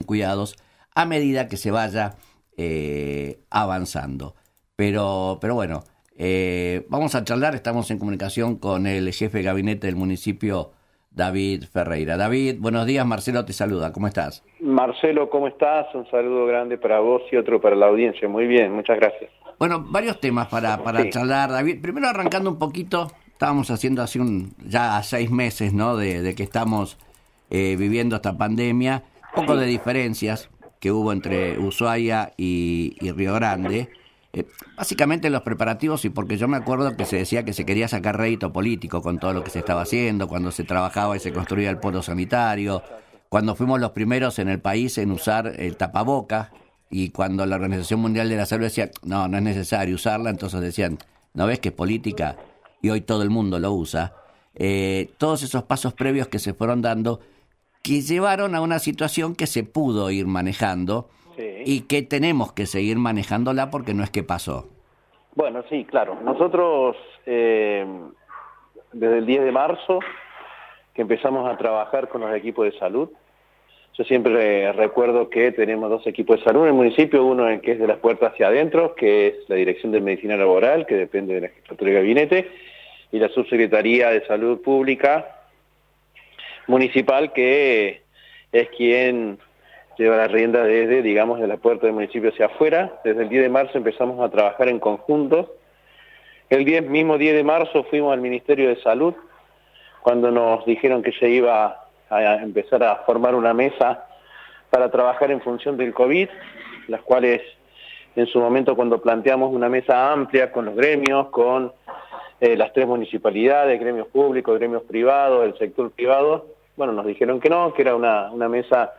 cuidados a medida que se vaya avanzando. Pero bueno, vamos a charlar, estamos en comunicación con el jefe de gabinete del municipio, David Ferreira. David, buenos días, Marcelo te saluda, ¿cómo estás? Marcelo, ¿cómo estás? Un saludo grande para vos y otro para la audiencia. Muy bien, muchas gracias. Bueno, varios temas para Sí. charlar, David. Primero arrancando un poquito, estábamos haciendo hace ya 6 meses, ¿no? De que estamos viviendo esta pandemia, un poco de diferencias que hubo entre Ushuaia y Río Grande. Básicamente los preparativos, y porque yo me acuerdo que se decía que se quería sacar rédito político con todo lo que se estaba haciendo, cuando se trabajaba y se construía el polo sanitario, cuando fuimos los primeros en el país en usar el tapaboca, y cuando la Organización Mundial de la Salud decía, no es necesario usarla, entonces decían, ¿no ves que es política? Y hoy todo el mundo lo usa. Todos esos pasos previos que se fueron dando, que llevaron a una situación que se pudo ir manejando, Sí. y que tenemos que seguir manejándola porque no es que pasó. Bueno, sí, claro. Nosotros, desde el 10 de marzo, que empezamos a trabajar con los equipos de salud, yo siempre recuerdo que tenemos 2 equipos de salud en el municipio, uno que es de las puertas hacia adentro, que es la Dirección de Medicina Laboral, que depende de la Jefatura de Gabinete, y la Subsecretaría de Salud Pública Municipal, que es quien lleva la rienda desde, digamos, de la puerta del municipio hacia afuera. Desde el 10 de marzo empezamos a trabajar en conjunto. El mismo 10 de marzo fuimos al Ministerio de Salud, cuando nos dijeron que se iba a empezar a formar una mesa para trabajar en función del COVID, las cuales en su momento, cuando planteamos una mesa amplia con los gremios, con las 3 municipalidades, gremios públicos, gremios privados, el sector privado, bueno, nos dijeron que no, que era una mesa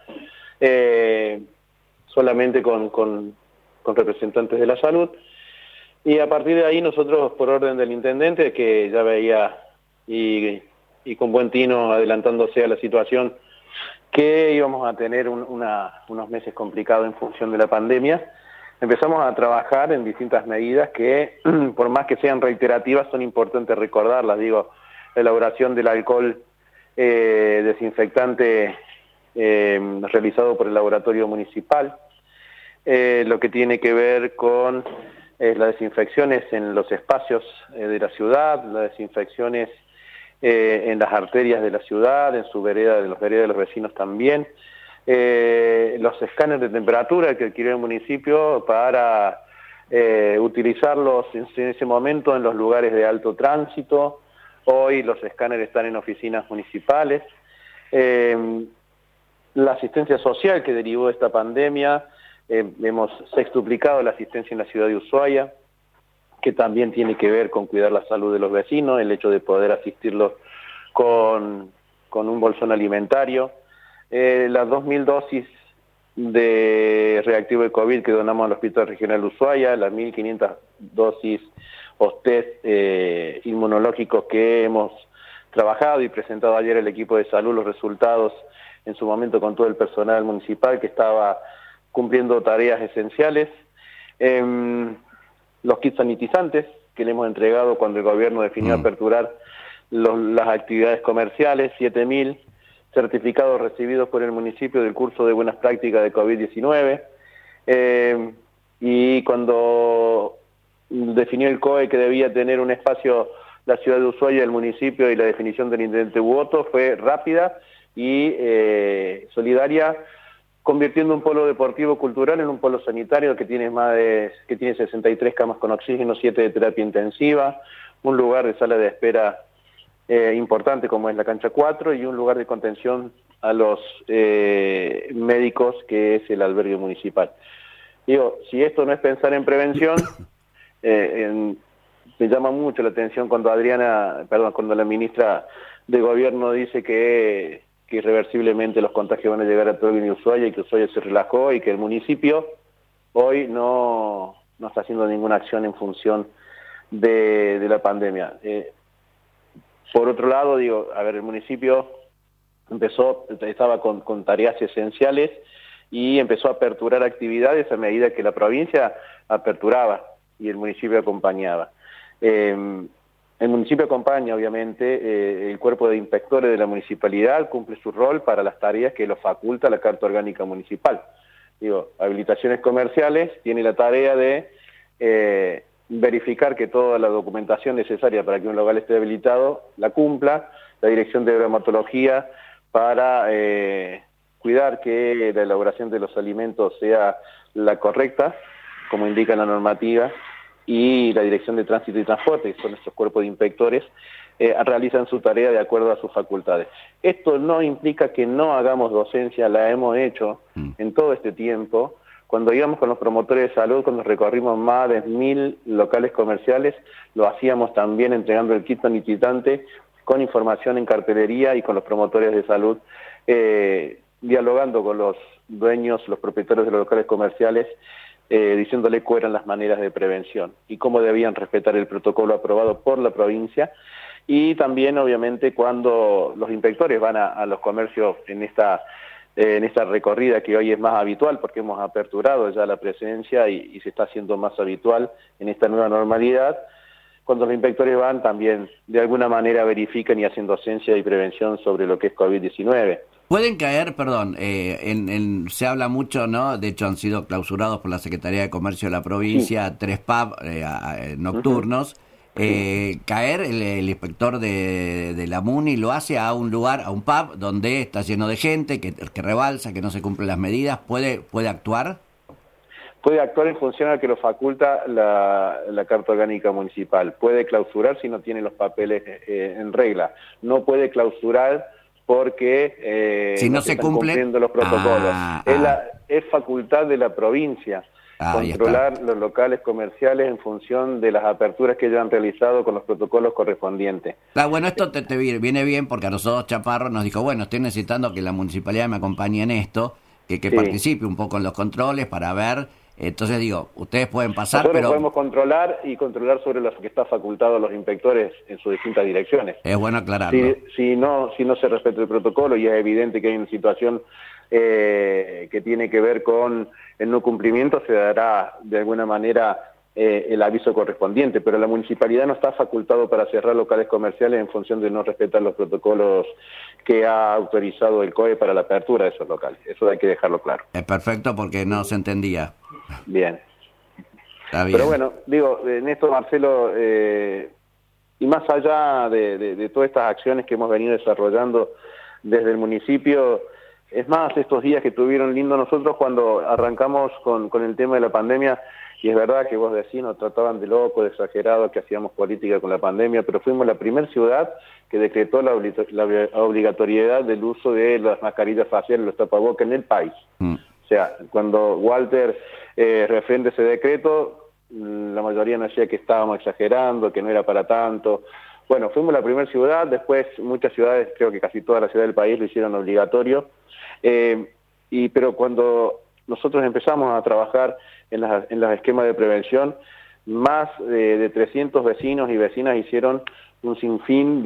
solamente con representantes de la salud, y a partir de ahí nosotros, por orden del intendente, que ya veía y con buen tino adelantándose a la situación, que íbamos a tener unos meses complicados en función de la pandemia, empezamos a trabajar en distintas medidas que, por más que sean reiterativas, son importantes recordarlas. Digo, la elaboración del alcohol desinfectante realizado por el laboratorio municipal, lo que tiene que ver con las desinfecciones en los espacios de la ciudad, las desinfecciones en las arterias de la ciudad, en su vereda, de los veredas de los vecinos también, los escáneres de temperatura que adquirió el municipio para utilizarlos en ese momento en los lugares de alto tránsito. Hoy los escáneres están en oficinas municipales. La asistencia social que derivó de esta pandemia, hemos sextuplicado la asistencia en la ciudad de Ushuaia, que también tiene que ver con cuidar la salud de los vecinos, el hecho de poder asistirlos con un bolsón alimentario. Las 2.000 dosis de reactivo de COVID que donamos al Hospital Regional de Ushuaia, las 1.500 dosis o test inmunológicos que hemos trabajado y presentado ayer el equipo de salud, los resultados en su momento con todo el personal municipal que estaba cumpliendo tareas esenciales. Los kits sanitizantes que le hemos entregado cuando el gobierno definió aperturar las actividades comerciales, 7.000 certificados recibidos por el municipio del curso de buenas prácticas de COVID-19, y cuando definió el COE que debía tener un espacio la ciudad de Ushuaia, el municipio, y la definición del intendente Buoto fue rápida y solidaria, convirtiendo un polo deportivo cultural en un polo sanitario que tiene 63 camas con oxígeno, 7 de terapia intensiva, un lugar de sala de espera importante como es la cancha 4 y un lugar de contención a los médicos que es el albergue municipal. Digo, si esto no es pensar en prevención, me llama mucho la atención cuando cuando la ministra de Gobierno dice que irreversiblemente los contagios van a llegar a Tolwyn y Ushuaia, y que Ushuaia se relajó y que el municipio hoy no está haciendo ninguna acción en función de la pandemia. Por otro lado, digo, el municipio estaba con tareas esenciales y empezó a aperturar actividades a medida que la provincia aperturaba y el municipio acompañaba. El municipio acompaña, obviamente, el cuerpo de inspectores de la municipalidad cumple su rol para las tareas que lo faculta la Carta Orgánica Municipal. Digo, habilitaciones comerciales tiene la tarea de verificar que toda la documentación necesaria para que un local esté habilitado la cumpla, la Dirección de Bromatología para cuidar que la elaboración de los alimentos sea la correcta, como indica la normativa, y la Dirección de Tránsito y Transporte, que son nuestros cuerpos de inspectores, realizan su tarea de acuerdo a sus facultades. Esto no implica que no hagamos docencia, la hemos hecho en todo este tiempo. Cuando íbamos con los promotores de salud, cuando recorrimos más de 1000 locales comerciales, lo hacíamos también entregando el kit sanitizante con información en cartelería y con los promotores de salud, dialogando con los dueños, los propietarios de los locales comerciales, diciéndole cuáles eran las maneras de prevención y cómo debían respetar el protocolo aprobado por la provincia. Y también, obviamente, cuando los inspectores van a los comercios en esta recorrida que hoy es más habitual, porque hemos aperturado ya la presencia y se está haciendo más habitual en esta nueva normalidad, cuando los inspectores van también de alguna manera verifican y hacen docencia y prevención sobre lo que es COVID-19. Pueden caer, perdón, se habla mucho, ¿no? De hecho han sido clausurados por la Secretaría de Comercio de la provincia, sí, 3 pubs nocturnos. Caer el inspector de la MUNI lo hace a un lugar, a un pub donde está lleno de gente, que rebalsa, que no se cumplen las medidas. ¿Puede actuar? Puede actuar en función a que lo faculta la Carta Orgánica Municipal. Puede clausurar si no tiene los papeles en regla. No puede clausurar porque si no se están cumpliendo los protocolos. Es facultad de la provincia controlar los locales comerciales en función de las aperturas que ellos han realizado con los protocolos correspondientes. Bueno, esto te viene bien porque a nosotros Chaparro nos dijo, bueno, estoy necesitando que la municipalidad me acompañe en esto, que sí, participe un poco en los controles para ver. Entonces digo, ustedes pueden pasar, nosotros pero podemos controlar sobre lo que está facultado a los inspectores en sus distintas direcciones. Es bueno aclararlo. Si no se respeta el protocolo y es evidente que hay una situación que tiene que ver con el no cumplimiento, se dará de alguna manera el aviso correspondiente, pero la municipalidad no está facultado para cerrar locales comerciales en función de no respetar los protocolos que ha autorizado el COE para la apertura de esos locales. Eso hay que dejarlo claro. Es perfecto porque no se entendía. Bien. Está bien. Pero bueno, digo, en esto, Marcelo, y más allá de todas estas acciones que hemos venido desarrollando desde el municipio, es más, estos días que estuvieron lindos nosotros cuando arrancamos con el tema de la pandemia, y es verdad que vos decís, nos trataban de locos, de exagerados, que hacíamos política con la pandemia, pero fuimos la primera ciudad que decretó la obligatoriedad del uso de las mascarillas faciales, los tapabocas en el país. O sea, cuando Walter refrenda ese decreto, la mayoría nos decía que estábamos exagerando, que no era para tanto. Bueno, fuimos la primera ciudad, después muchas ciudades, creo que casi todas las ciudades del país lo hicieron obligatorio, pero cuando nosotros empezamos a trabajar en los esquemas de prevención, más de 300 vecinos y vecinas hicieron un sinfín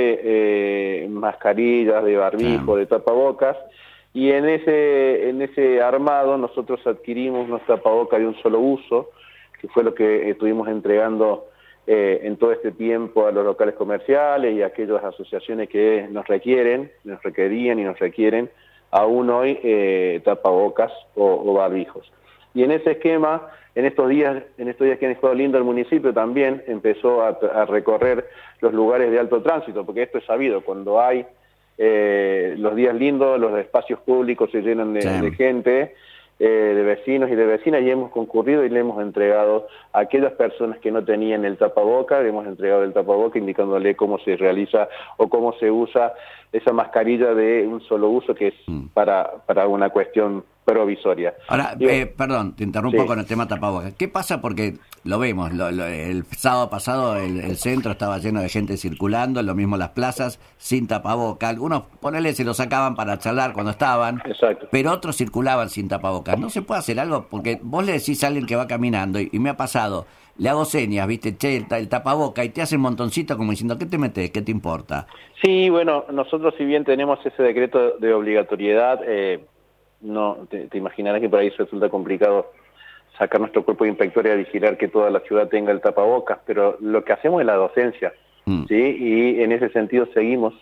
de mascarillas, de barbijo, de tapabocas, y en ese armado nosotros adquirimos unos tapabocas de un solo uso, que fue lo que estuvimos entregando en todo este tiempo a los locales comerciales y a aquellas asociaciones que nos requerían y nos requieren aún hoy tapabocas o barbijos. Y en ese esquema, en estos días que han estado lindo el municipio también empezó a recorrer los lugares de alto tránsito, porque esto es sabido, cuando hay los días lindos, los espacios públicos se llenan de gente, de vecinos y de vecinas, y hemos concurrido y le hemos entregado a aquellas personas que no tenían el tapaboca, le hemos entregado el tapaboca indicándole cómo se realiza o cómo se usa esa mascarilla de un solo uso que es para una cuestión provisoria. Ahora, perdón, te interrumpo con el tema tapabocas. ¿Qué pasa? Porque lo vemos, el sábado pasado el centro estaba lleno de gente circulando, lo mismo las plazas, sin tapabocas. Algunos, ponele, se lo sacaban para charlar cuando estaban, exacto, pero otros circulaban sin tapabocas. ¿No se puede hacer algo? Porque vos le decís a alguien que va caminando, y me ha pasado, le hago señas, viste, el tapaboca, y te hace un montoncito como diciendo, ¿qué te metes? ¿Qué te importa? Sí, bueno, nosotros si bien tenemos ese decreto de obligatoriedad, no te imaginarás que por ahí resulta complicado sacar nuestro cuerpo de inspectores a vigilar que toda la ciudad tenga el tapabocas, pero lo que hacemos es la docencia. ¿sí? Y en ese sentido seguimos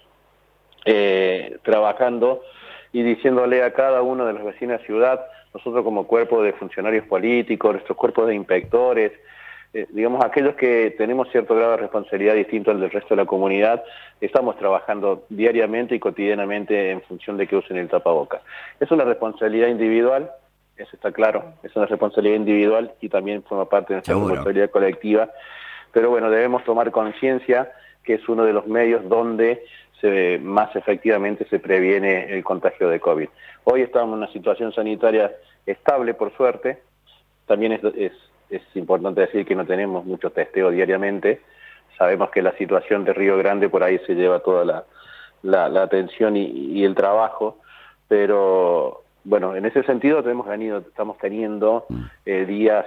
trabajando y diciéndole a cada uno de los vecinos de la ciudad, nosotros como cuerpo de funcionarios políticos, nuestros cuerpos de inspectores, digamos aquellos que tenemos cierto grado de responsabilidad distinto al del resto de la comunidad, estamos trabajando diariamente y cotidianamente en función de que usen el tapaboca. Es una responsabilidad individual, eso está claro, es una responsabilidad individual y también forma parte de nuestra responsabilidad colectiva, pero bueno, debemos tomar conciencia que es uno de los medios donde más efectivamente se previene el contagio de COVID. Hoy estamos en una situación sanitaria estable, por suerte. También es importante decir que no tenemos mucho testeo diariamente. Sabemos que la situación de Río Grande por ahí se lleva toda la atención y el trabajo, pero bueno, en ese sentido estamos teniendo días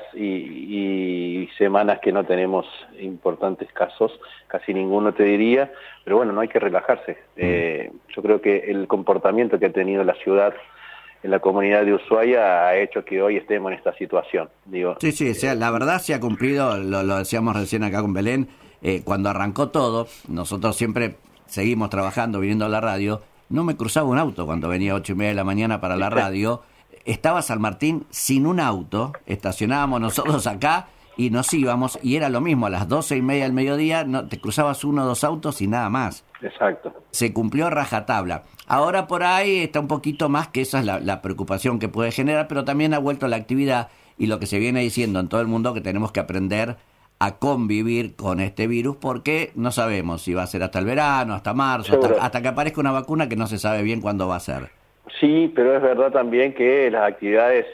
y semanas que no tenemos importantes casos, casi ninguno te diría, pero bueno, no hay que relajarse. Yo creo que el comportamiento que ha tenido la ciudad en la comunidad de Ushuaia ha hecho que hoy estemos en esta situación. Digo, sí, o sea, la verdad se ha cumplido, lo decíamos recién acá con Belén, cuando arrancó todo, nosotros siempre seguimos trabajando, viniendo a la radio. No me cruzaba un auto cuando venía 8:30 de la mañana para la radio. Estaba San Martín sin un auto, estacionábamos nosotros acá y nos íbamos, y era lo mismo, a las 12:30 del mediodía te cruzabas 1 o 2 autos y nada más. Exacto. Se cumplió rajatabla. Ahora por ahí está un poquito más, que esa es la preocupación que puede generar, pero también ha vuelto la actividad y lo que se viene diciendo en todo el mundo, que tenemos que aprender a convivir con este virus, porque no sabemos si va a ser hasta el verano, hasta marzo, hasta que aparezca una vacuna que no se sabe bien cuándo va a ser. Sí, pero es verdad también que las actividades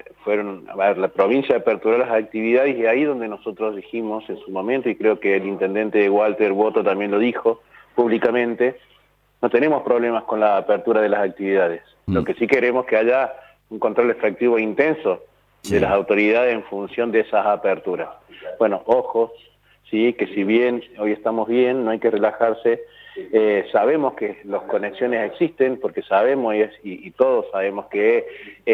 la provincia aperturó las actividades y ahí donde nosotros dijimos en su momento, y creo que el intendente Walter Boto también lo dijo públicamente, no tenemos problemas con la apertura de las actividades. Lo que sí queremos es que haya un control efectivo e intenso de las autoridades en función de esas aperturas. Bueno, ojo, sí, que si bien hoy estamos bien, no hay que relajarse. Sabemos que las conexiones existen, porque sabemos y todos sabemos que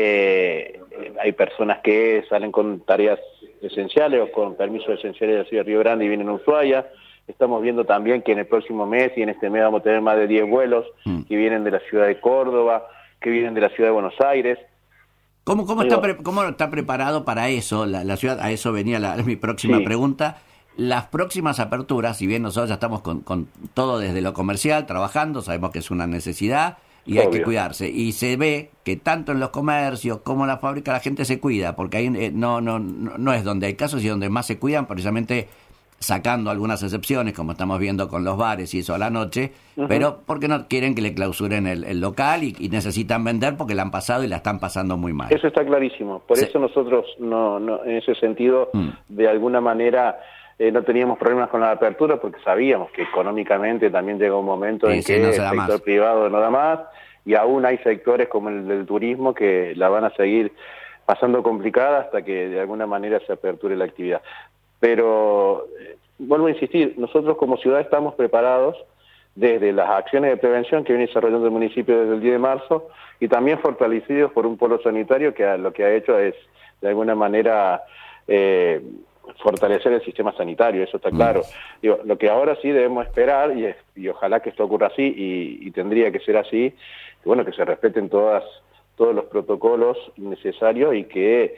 hay personas que salen con tareas esenciales o con permisos esenciales de la ciudad de Río Grande y vienen a Ushuaia. Estamos viendo también que en el próximo mes y en este mes vamos a tener más de 10 vuelos que vienen de la ciudad de Córdoba, que vienen de la ciudad de Buenos Aires. ¿Cómo está preparado para eso la ciudad? A eso venía mi próxima pregunta. Las próximas aperturas, si bien nosotros ya estamos con todo desde lo comercial, trabajando, sabemos que es una necesidad y hay que cuidarse. Y se ve que tanto en los comercios como en las fábricas la gente se cuida, porque ahí no es donde hay casos y donde más se cuidan, precisamente sacando algunas excepciones, como estamos viendo con los bares y eso a la noche, pero porque no quieren que le clausuren el local y necesitan vender porque la han pasado y la están pasando muy mal. Eso está clarísimo. Por eso nosotros no en ese sentido, de alguna manera, no teníamos problemas con la apertura, porque sabíamos que económicamente también llega un momento en que el sector privado no da más, y aún hay sectores como el del turismo que la van a seguir pasando complicada hasta que de alguna manera se aperture la actividad. Pero vuelvo a insistir, nosotros como ciudad estamos preparados desde las acciones de prevención que viene desarrollando el municipio desde el 10 de marzo y también fortalecidos por un polo sanitario que lo que ha hecho es de alguna manera fortalecer el sistema sanitario, eso está claro. Digo, lo que ahora sí debemos esperar, y ojalá que esto ocurra así, y tendría que ser así, que se respeten todos los protocolos necesarios y que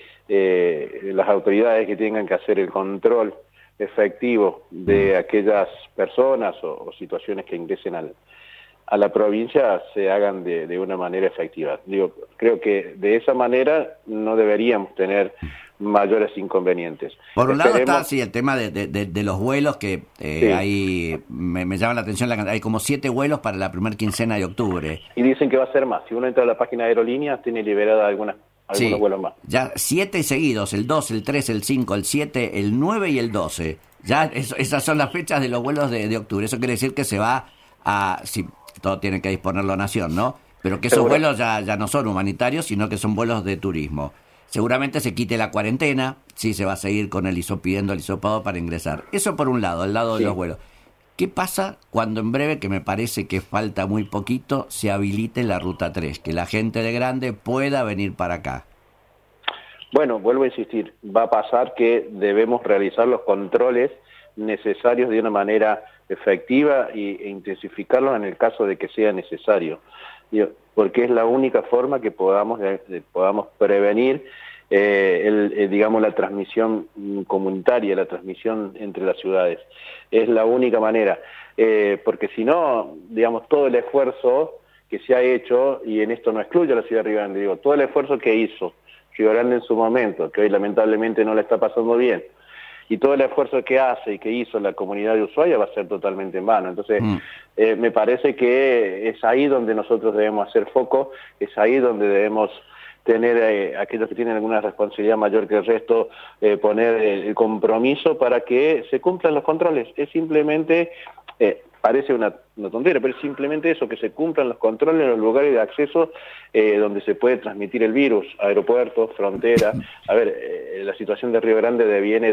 las autoridades que tengan que hacer el control efectivo de aquellas personas o situaciones que ingresen a la provincia se hagan de una manera efectiva. Digo, creo que de esa manera no deberíamos tener mayores inconvenientes. Por un lado está el tema de los vuelos que hay, me llama la atención, hay como 7 vuelos para la primera quincena de octubre. Y dicen que va a ser más. Si uno entra a la página de aerolíneas, tiene liberada algunos vuelos más. Ya 7 seguidos, el 2, el 3, el 5, el 7, el 9 y el 12. Ya esas son las fechas de los vuelos de octubre. Eso quiere decir que se va si todo tiene que disponerlo Nación, ¿no? Pero que esos vuelos ya no son humanitarios, sino que son vuelos de turismo. Seguramente se quite la cuarentena, sí se va a seguir con pidiendo el hisopado para ingresar. Eso por un lado, al lado de los vuelos. ¿Qué pasa cuando en breve, que me parece que falta muy poquito, se habilite la Ruta 3? Que la gente de Grande pueda venir para acá. Bueno, vuelvo a insistir, va a pasar que debemos realizar los controles necesarios de una manera efectiva e intensificarlos en el caso de que sea necesario, porque es la única forma que podamos prevenir digamos, la transmisión comunitaria, la transmisión entre las ciudades. Es la única manera, porque si no, digamos, todo el esfuerzo que se ha hecho, y en esto no excluyo a la ciudad de Río Grande, digo, todo el esfuerzo que hizo Río Grande en su momento, que hoy lamentablemente no le está pasando bien, y todo el esfuerzo que hace y que hizo la comunidad de Ushuaia va a ser totalmente en vano. Entonces, me parece que es ahí donde nosotros debemos hacer foco, es ahí donde debemos tener aquellos que tienen alguna responsabilidad mayor que el resto, poner el compromiso para que se cumplan los controles. Es simplemente, parece una tontería, pero es simplemente eso, que se cumplan los controles en los lugares de acceso donde se puede transmitir el virus, aeropuertos, fronteras. A ver, la situación de Río Grande deviene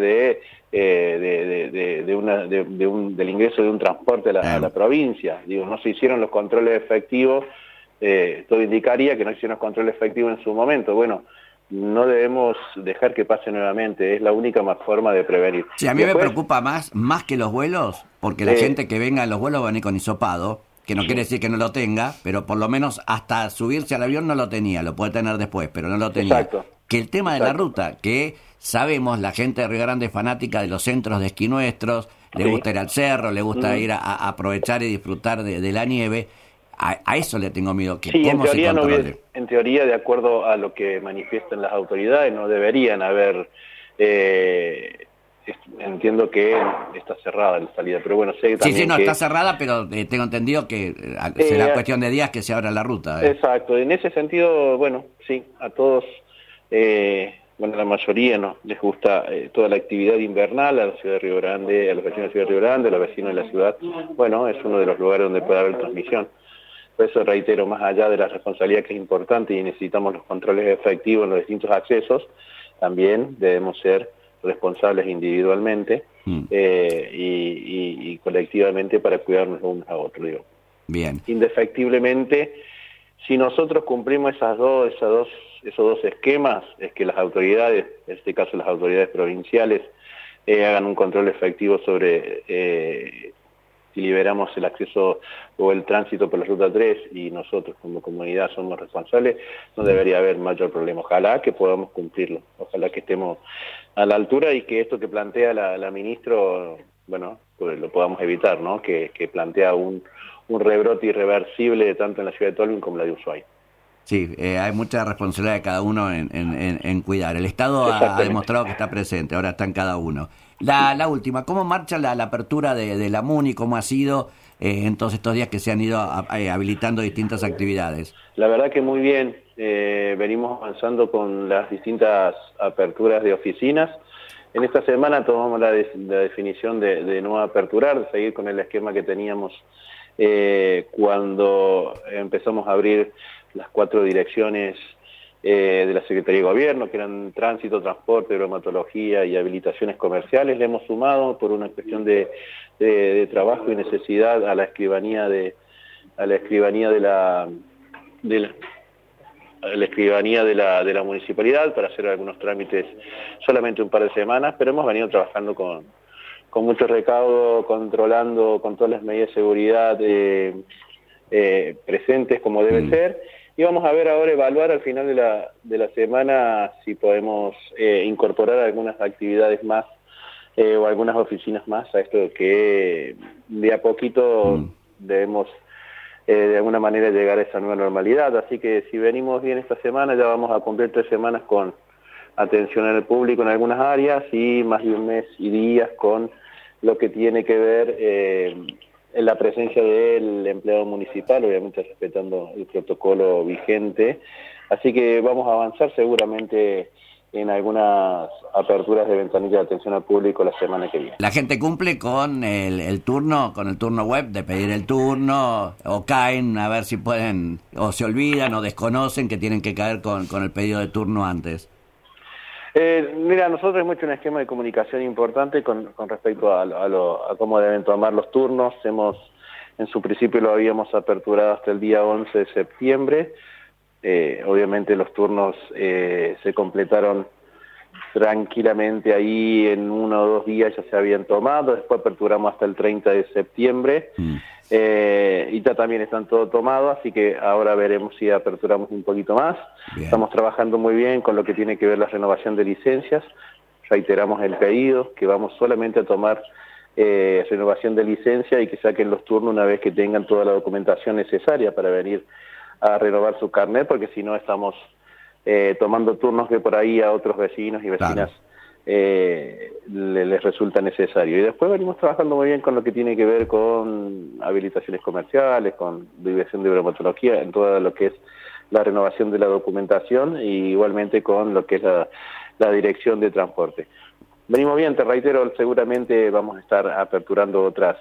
del ingreso de un transporte a la provincia. Digo, no se hicieron los controles efectivos. Todo indicaría que no hicieron los controles efectivos en su momento. Bueno, no debemos dejar que pase nuevamente, es la única forma de prevenir. Sí, a mí me preocupa más que los vuelos, porque la gente que venga a los vuelos va a venir con hisopado, que no quiere decir que no lo tenga, pero por lo menos hasta subirse al avión no lo tenía, lo puede tener después, pero no lo tenía. Exacto. Que el tema de la ruta, que sabemos, la gente de Río Grande es fanática de los centros de esquí nuestros, le gusta ir al cerro, le gusta ir a aprovechar y disfrutar de la nieve. A eso le tengo miedo, que cómo se controle. En teoría, de acuerdo a lo que manifiestan las autoridades, no deberían haber, entiendo que está cerrada la salida, pero bueno, sé también Sí, no, está cerrada, pero tengo entendido que será cuestión de días que se abra la ruta. Exacto, en ese sentido, bueno, sí, a todos, la mayoría no les gusta toda la actividad invernal, a la ciudad de Río Grande, a los vecinos de la ciudad de Río Grande, a los vecinos de la ciudad. Bueno, es uno de los lugares donde puede haber transmisión. Por eso reitero, más allá de la responsabilidad que es importante y necesitamos los controles efectivos en los distintos accesos, también debemos ser responsables individualmente y colectivamente para cuidarnos unos a otros. Digo. Bien. Indefectiblemente, si nosotros cumplimos esos dos esquemas, es que las autoridades, en este caso las autoridades provinciales, hagan un control efectivo sobre si liberamos el acceso o el tránsito por la Ruta 3 y nosotros como comunidad somos responsables, no debería haber mayor problema. Ojalá que podamos cumplirlo, ojalá que estemos a la altura y que esto que plantea la ministro, bueno, pues lo podamos evitar, ¿no? Que plantea un rebrote irreversible tanto en la ciudad de Tolwyn como en la de Ushuaia. Sí, hay mucha responsabilidad de cada uno en cuidar. El Estado ha demostrado que está presente, ahora está en cada uno. La última, ¿cómo marcha la apertura de la MUNI? ¿Cómo ha sido en todos estos días que se han ido habilitando distintas actividades? La verdad que muy bien, venimos avanzando con las distintas aperturas de oficinas. En esta semana tomamos la definición de no aperturar, de seguir con el esquema que teníamos cuando empezamos a abrir las 4 direcciones de la Secretaría de Gobierno, que eran tránsito, transporte, bromatología y habilitaciones comerciales. Le hemos sumado por una cuestión de trabajo y necesidad a la escribanía de la municipalidad para hacer algunos trámites solamente un par de semanas, pero hemos venido trabajando con mucho recaudo, controlando con todas las medidas de seguridad presentes como debe ser. Y vamos a ver ahora, evaluar al final de la semana si podemos incorporar algunas actividades más o algunas oficinas más a esto que de a poquito debemos de alguna manera llegar a esa nueva normalidad. Así que si venimos bien esta semana, ya vamos a cumplir 3 semanas con atención al público en algunas áreas y más de un mes y días con lo que tiene que ver en la presencia del empleado municipal, obviamente respetando el protocolo vigente. Así que vamos a avanzar seguramente en algunas aperturas de ventanilla de atención al público la semana que viene. ¿La gente cumple con el turno, con el turno web, de pedir el turno, o caen a ver si pueden, o se olvidan o desconocen que tienen que caer con el pedido de turno antes? Mira, nosotros hemos hecho un esquema de comunicación importante con respecto a cómo deben tomar los turnos. En su principio lo habíamos aperturado hasta el día 11 de septiembre. Obviamente los turnos se completaron tranquilamente ahí en 1 o 2 días ya se habían tomado, después aperturamos hasta el 30 de septiembre, y ya también están todos tomados, así que ahora veremos si aperturamos un poquito más. Bien. Estamos trabajando muy bien con lo que tiene que ver la renovación de licencias, reiteramos el pedido, que vamos solamente a tomar renovación de licencia y que saquen los turnos una vez que tengan toda la documentación necesaria para venir a renovar su carnet, porque si no estamos tomando turnos que por ahí a otros vecinos y vecinas les resulta necesario. Y después venimos trabajando muy bien con lo que tiene que ver con habilitaciones comerciales, con división de bromatología, en todo lo que es la renovación de la documentación, y igualmente con lo que es la dirección de transporte. Venimos bien, te reitero, seguramente vamos a estar aperturando otras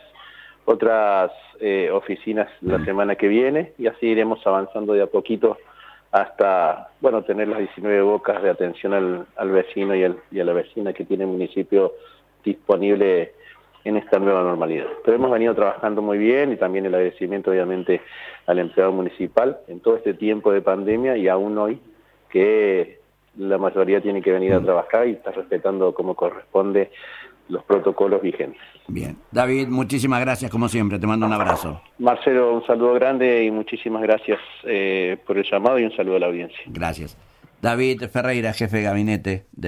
oficinas la semana que viene, y así iremos avanzando de a poquito hasta, bueno, tener las 19 bocas de atención al vecino y a la vecina que tiene el municipio disponible en esta nueva normalidad. Pero hemos venido trabajando muy bien, y también el agradecimiento obviamente al empleado municipal en todo este tiempo de pandemia, y aún hoy que la mayoría tiene que venir a trabajar y está respetando como corresponde los protocolos vigentes. Bien. David, muchísimas gracias como siempre, te mando un abrazo. Marcelo, un saludo grande y muchísimas gracias por el llamado, y un saludo a la audiencia. Gracias. David Ferreira, jefe de gabinete de